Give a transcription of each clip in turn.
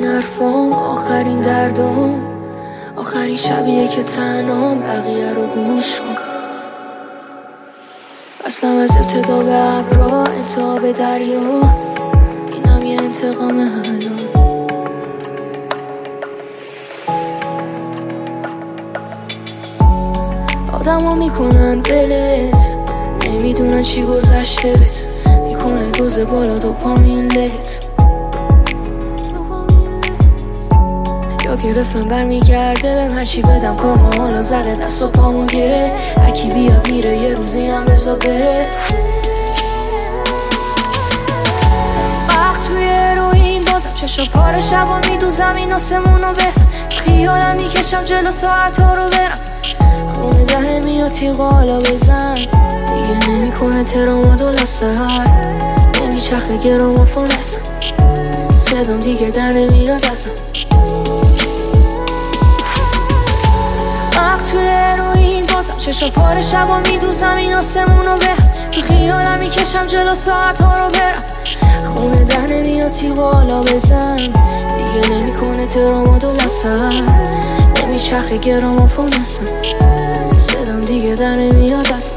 آخرین حرفام، آخرین دردام، آخرین شبیه که تنهام، بقیه رو گوش کن. اصلا از ابتدا به ابرا، انتها به دریا، اینم یه انتقام الان. آدم ها میکنن ولت، نمیدونن چی گذشته بت، میکنه دوز بالا دوپامین لت. یاد گرفتم برمیگرده بهم هرچی بدم، کارما حالا زده دست و پامو گره. هرکی بیاد میره، یه روز اینم بزا بره. وقت توی اروین بازم چشا پاره، شبا میدوزم این آسمونو به خیالم، میکشم جلو ساعت ها رو برم. خونه در نمیاد تیغا حالا بزن، دیگه نمیکنه ترامادول از سهر، نمیچرخه گرامافون هستم، صدام دیگه در نمیاد ازم. وقت توی اروین بازم چشا پاره، شبا میدوزم این آسمونو به تو خیالم، میکشم جلو ساعت ها رو برم. خونه در نمیاد تیغا حالا بزن، دیگه نمیکنه ترامادول از سهر، نمیچرخه گرامافون هستم، صدام دیگه در نمیاد ازم.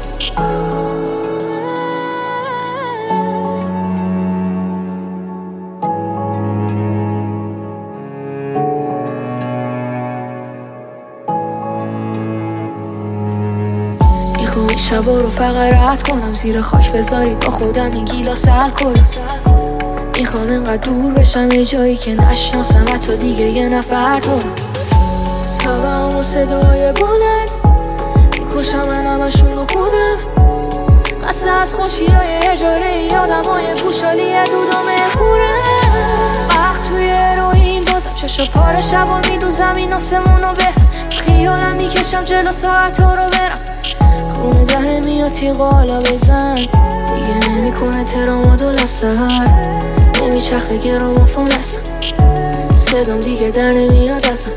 میخوام این شبا رو فقط رد کنم، زیر خاک بذارید با خودم این گیلاس الکل. میخوام اینقدر دور بشم یه جایی که نشناسم حتی دیگه یه نفر تو. تا به همون صدای بلند میکشم من همشونو خودم، قصه از خوشی های اجاره یادم های گوشالی دودم مهمورم. وقت توی اروین بازم چشا پاره، شبا میدوزم این آسمونو به خیالم، میکشم جلو ساعت ها رو برم. خونه در نمیاد تیغا حالا بزن، دیگه نمیکنه ترامادول از سهر، نمیچرخه گرامافون هستم، صدام دیگه در نمیاد ازم.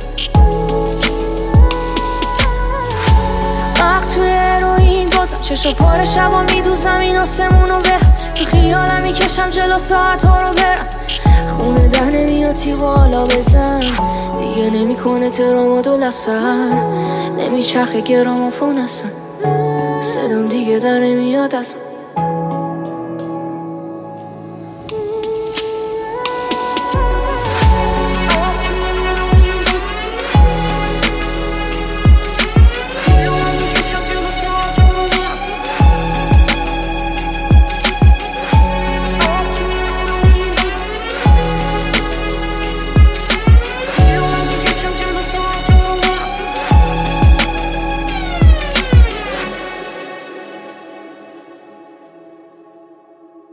وقت توی اروین بازم چشا پاره، شبا میدوزم این آسمونو به تو خیالم، میکشم جلو ساعت ها رو برم. خونه در نمیاد تیغا حالا بزن، دیگه نمیکنه ترامادول از سهر، نمیچرخه گرامافون هستم، صدام دیگه در نمیاد ازم.